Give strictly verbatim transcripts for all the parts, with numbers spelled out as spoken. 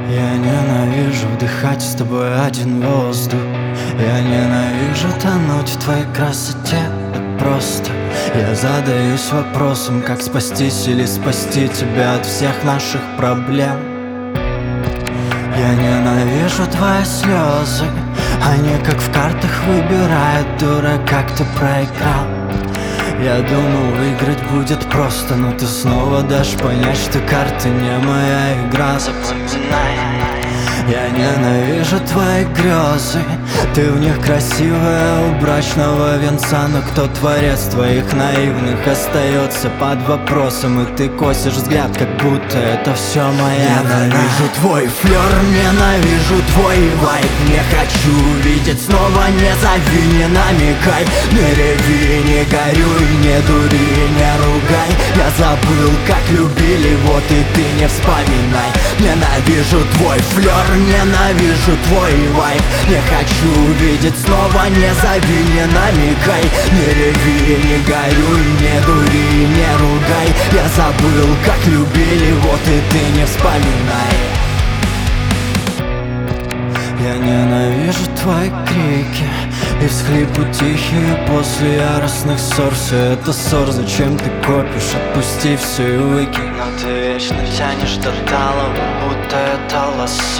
Я ненавижу вдыхать с тобой один воздух. Я ненавижу тонуть в твоей красоте. Так просто я задаюсь вопросом, как спастись или спасти тебя от всех наших проблем. Я ненавижу твои слезы, они как в картах выбирают дурака, кто проиграл. Я думал, выиграть будет просто, но ты снова дашь понять, что карты не моя игра. Запоминай, я ненавижу твои грезы. Ты в них красивая у брачного венца, но кто творец твоих наивных остается под вопросом, и ты косишь взгляд, как будто это все моя. Ненавижу твой флер, ненавижу твой вайб. Не хочу видеть снова, не зови, не намекай. Не реви, не горюй, не дури, не ругай. Я забыл, как любили, вот и ты не вспоминай. Ненавижу твой флер, ненавижу твой вайб. Не хочу увидеть снова, не зови, не намекай. Не реви, не горюй, не дури, не ругай. Я забыл, как любили, вот и ты не вспоминай. Я ненавижу твои крики и всхлипы тихие после яростных ссор. Все это ссор, зачем ты копишь? Отпусти все и выкинь. Но ты вечно тянешь до талого, будто это лассо.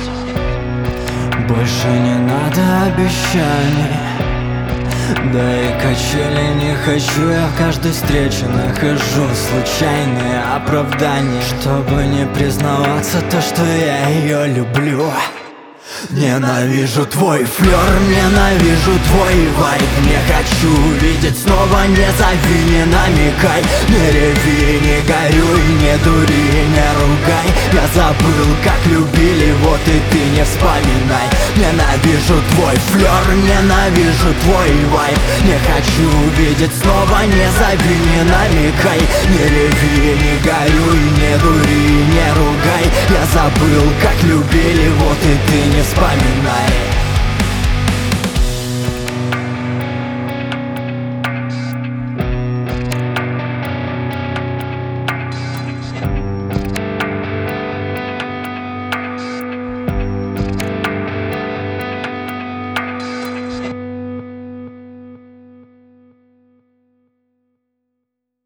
Больше не надо обещаний, да и качели не хочу. Я в каждой встрече нахожу случайные оправдания, чтобы не признаваться то, что я ее люблю. Ненавижу твой флер, ненавижу твой вайб. Не хочу видеть снова, не зови, не намекай. Не реви, не горюй, не дури, не ругай. Я забыл, как любили, вот и ты не вспоминай. Ненавижу твой флер, ненавижу твой вайб. Не хочу видеть снова, не зови, не намекай. Не реви, не горюй, не дури, не ругай. Я забыл, как любили, вот и ты не вспоминай.